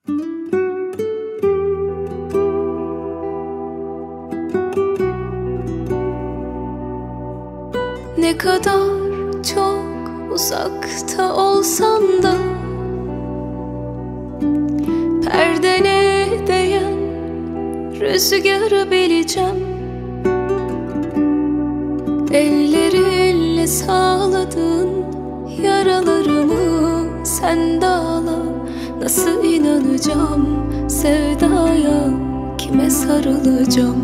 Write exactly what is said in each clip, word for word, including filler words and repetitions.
Ne kadar çok uzakta olsam da perdene değen rüzgarı bileceğim. Ellerinle sağladığın yaralarımı sen dağla. Nasıl inanacağım sevdaya, kime sarılacağım?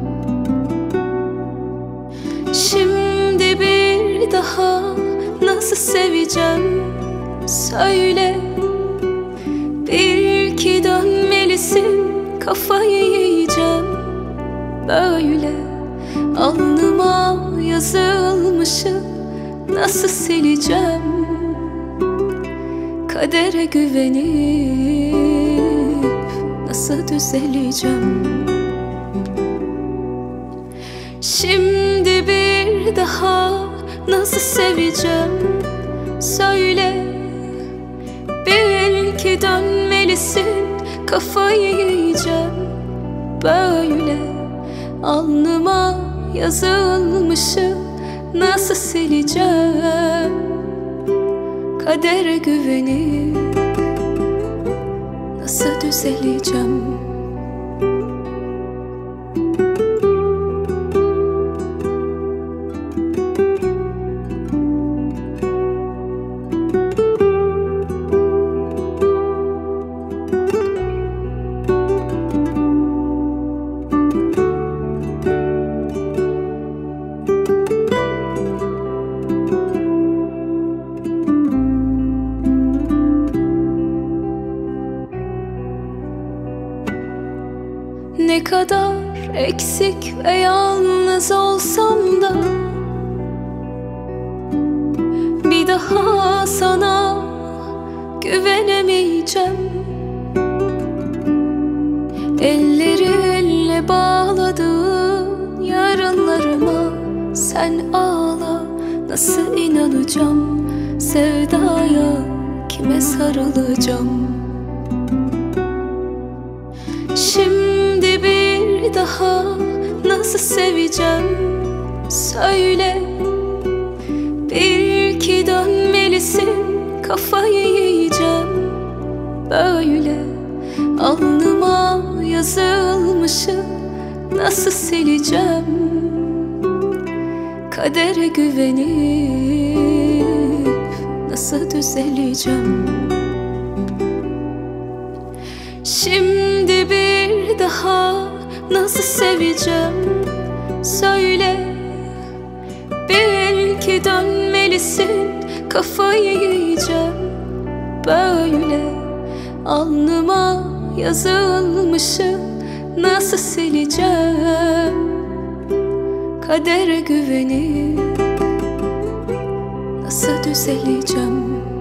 Şimdi bir daha nasıl seveceğim söyle. Bil ki dönmelisin, kafayı yiyeceğim böyle. Alnıma yazılmışı nasıl sileceğim? Kadere güvenip nasıl düzeleceğim? Şimdi bir daha nasıl seveceğim söyle. Bil ki dönmelisin, kafayı yiyeceğim böyle. Alnıma yazılmışı nasıl sileceğim? Kadere güvenip nasıl düzeleceğim? Ne kadar eksik ve yalnız olsam da bir daha sana güvenemeyeceğim. Ellerinle bağladığın yarınlarıma sen ağla. Nasıl inanacağım sevdaya, kime sarılacağım? Şimdi bir daha nasıl seveceğim söyle. Bil ki dönmelisin, kafayı yiyeceğim böyle. Alnıma yazılmışı nasıl sileceğim? Kadere güvenip nasıl düzeleceğim? Şimdi bir daha nasıl seveceğim söyle. Bil ki dönmelisin, kafayı yiyeceğim böyle. Alnıma yazılmışı nasıl sileceğim? Kadere güvenip nasıl düzeleceğim?